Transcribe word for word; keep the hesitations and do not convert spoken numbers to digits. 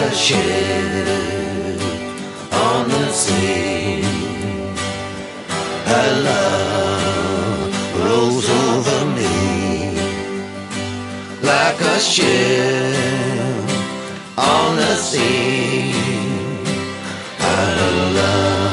a ship on the sea. Her love rolls over me like a ship on the sea. Her love